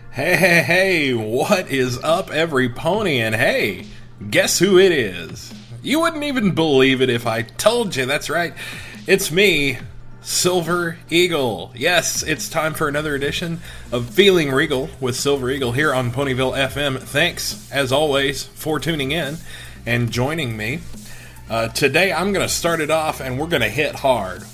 Hey, what is up, every pony? And hey, guess who it is? You wouldn't even believe it if I told you. That's right. It's me, Silver Eagle. Yes, it's time for another edition of Feeling Regal with Silver Eagle here on Ponyville FM. Thanks, as always, for tuning in and joining me. Today I'm going to start it off and we're going to hit hard.